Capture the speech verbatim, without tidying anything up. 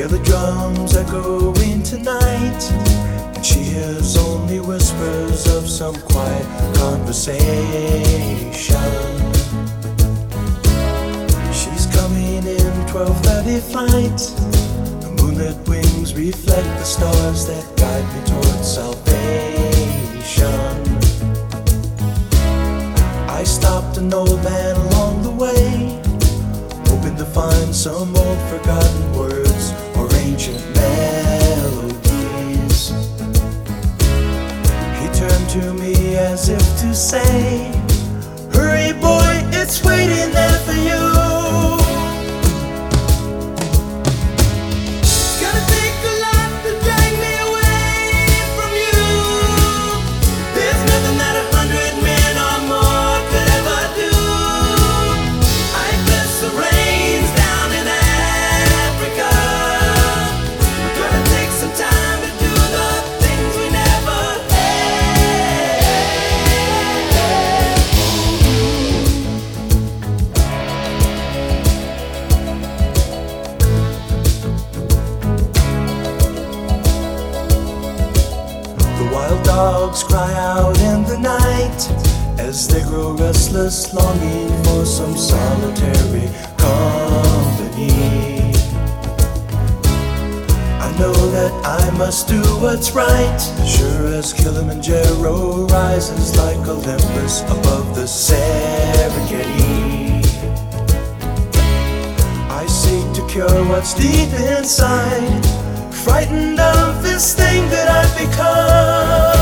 Hear the drums echoing tonight, and she hears only whispers of some quiet conversation. She's coming in twelve thirty flight. The moonlit wings reflect the stars that guide me towards salvation. I stopped an old man along the way, hoping to find some old forgotten words or ancient melodies. He turned to me as if to say, "Hurry boy, it's waiting there for you." Wild dogs cry out in the night as they grow restless, longing for some solitary company. I know that I must do what's right, sure as Kilimanjaro rises like Olympus above the Serengeti. I seek to cure what's deep inside, frightened of this thing that I've become.